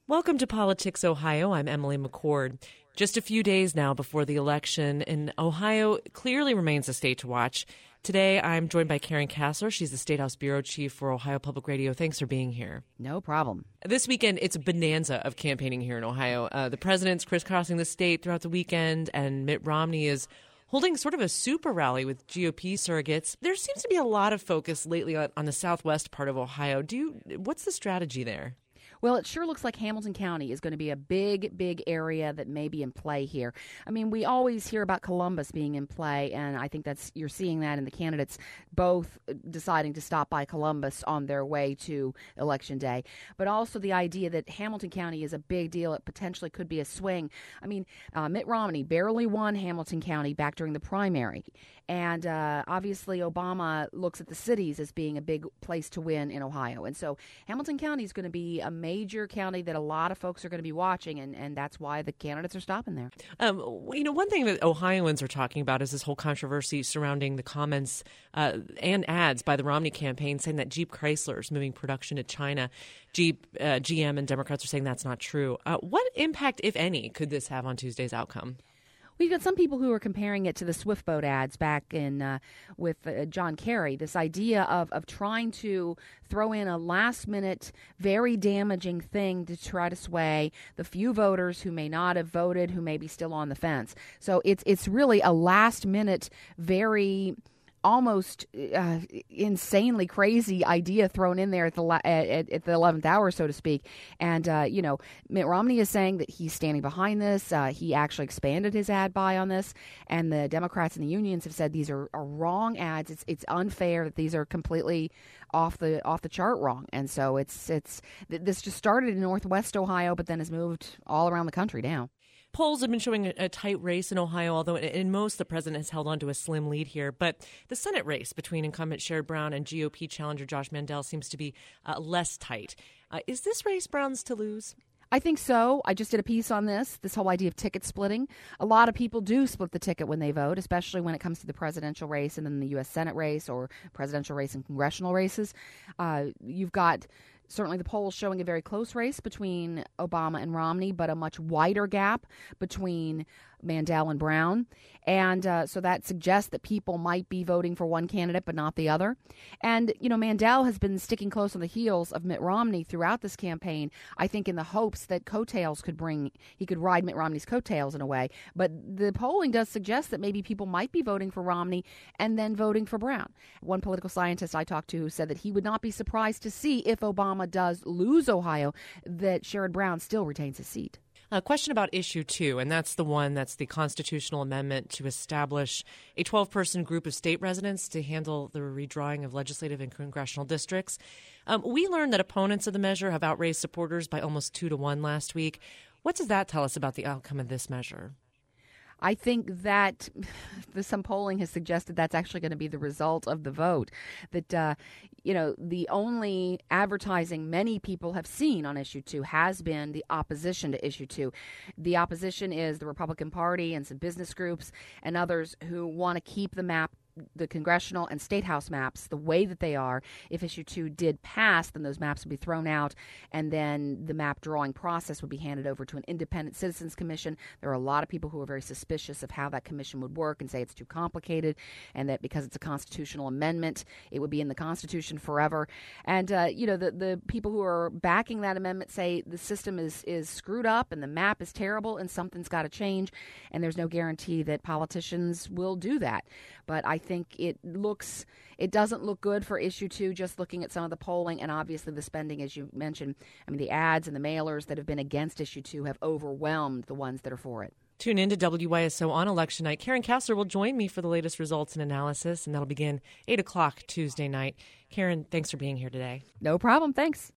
Welcome to Politics Ohio. I'm Emily McCord. Just a few days now before the election, and Ohio clearly remains a state to watch. Today, I'm joined by Karen Kasler. She's the State House Bureau Chief for Ohio Public Radio. Thanks for being here. No problem. This weekend, it's a bonanza of campaigning here in Ohio. The president's crisscrossing the state throughout the weekend, and Mitt Romney is holding sort of a super rally with GOP surrogates. There seems to be a lot of focus lately on the southwest part of Ohio. What's the strategy there? Well, it sure looks like Hamilton County is going to be a big area that may be in play here. I mean, we always hear about Columbus being in play, and I think you're seeing that in the candidates both deciding to stop by Columbus on their way to Election Day. But also the idea that Hamilton County is a big deal. It potentially could be a swing. I mean, Mitt Romney barely won Hamilton County back during the primary. And obviously Obama looks at the cities as being a big place to win in Ohio. And so Hamilton County is going to be a major county that a lot of folks are going to be watching, and that's why the candidates are stopping there. One thing that Ohioans are talking about is this whole controversy surrounding the comments and ads by the Romney campaign saying that Jeep Chrysler is moving production to China. GM and Democrats are saying that's not true. What impact, if any, could this have on Tuesday's outcome? We've got some people who are comparing it to the Swift boat ads back in with John Kerry, this idea of trying to throw in a last-minute, very damaging thing to try to sway the few voters who may not have voted, who may be still on the fence. So it's really a last-minute, very almost insanely crazy idea thrown in there at the 11th hour, so to speak. And, Mitt Romney is saying that he's standing behind this. He actually expanded his ad buy on this. And the Democrats and the unions have said these are wrong ads. It's unfair that these are completely off the chart wrong. And so this just started in Northwest Ohio, but then has moved all around the country now. Polls have been showing a tight race in Ohio, although in most the president has held on to a slim lead here. But the Senate race between incumbent Sherrod Brown and GOP challenger Josh Mandel seems to be less tight. Is this race Brown's to lose? I think so. I just did a piece on this whole idea of ticket splitting. A lot of people do split the ticket when they vote, especially when it comes to the presidential race and then the U.S. Senate race or presidential race and congressional races. You've got certainly the polls showing a very close race between Obama and Romney, but a much wider gap between Mandel and Brown. And so that suggests that people might be voting for one candidate but not the other. And, Mandel has been sticking close on the heels of Mitt Romney throughout this campaign, I think in the hopes that he could ride Mitt Romney's coattails in a way. But the polling does suggest that maybe people might be voting for Romney and then voting for Brown. One political scientist I talked to said that he would not be surprised to see if Obama does lose Ohio, that Sherrod Brown still retains his seat. A question about issue 2, and that's the constitutional amendment to establish a 12-person group of state residents to handle the redrawing of legislative and congressional districts. We learned that opponents of the measure have outraised supporters by almost 2-1 last week. What does that tell us about the outcome of this measure? I think that some polling has suggested that's actually going to be the result of the vote. That, the only advertising many people have seen on Issue 2 has been the opposition to Issue 2. The opposition is the Republican Party and some business groups and others who want to keep the congressional and state house maps the way that they are. If Issue 2 did pass, then those maps would be thrown out, and then the map drawing process would be handed over to an independent citizens commission. There are a lot of people who are very suspicious of how that commission would work and say it's too complicated, and that because it's a constitutional amendment, it would be in the Constitution forever. And, the people who are backing that amendment say the system is screwed up and the map is terrible and something's got to change, and there's no guarantee that politicians will do that. But I think it doesn't look good for Issue 2, just looking at some of the polling and obviously the spending, as you mentioned. I mean, the ads and the mailers that have been against Issue 2 have overwhelmed the ones that are for it. Tune in to WYSO on Election Night. Karen Kasler will join me for the latest results and analysis, and that'll begin 8 o'clock Tuesday night. Karen, thanks for being here today. No problem. Thanks.